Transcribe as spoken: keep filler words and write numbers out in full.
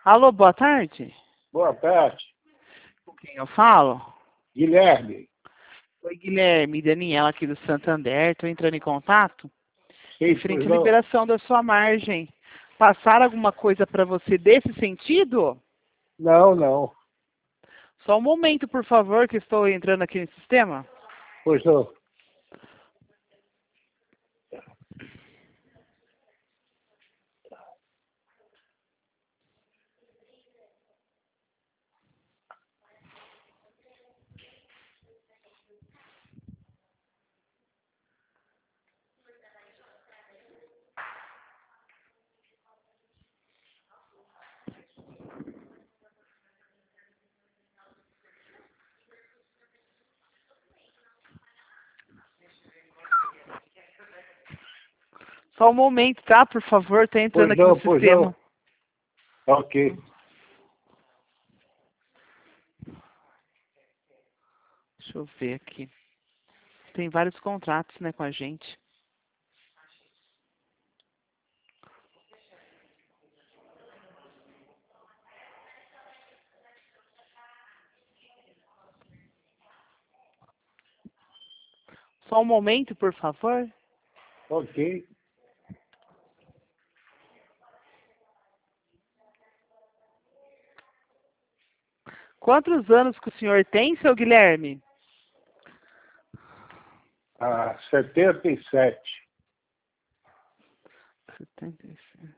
Alô, boa tarde. Boa tarde. Com quem eu falo? Guilherme. Oi, Guilherme. Daniela aqui do Santander. Estou entrando em contato. Sim, Referente à não. liberação da sua margem. Passaram alguma coisa para você desse sentido? Não, não. Só um momento, por favor, que estou entrando aqui no sistema. Pois não. Só um momento, tá? Por favor, está entrando Pois aqui não, no pois sistema. não. Ok. Deixa eu ver aqui. Tem vários contratos, né, com a gente. Só um momento, por favor. Ok. Quantos anos que o senhor tem, seu Guilherme? Ah, setenta e sete. setenta e sete.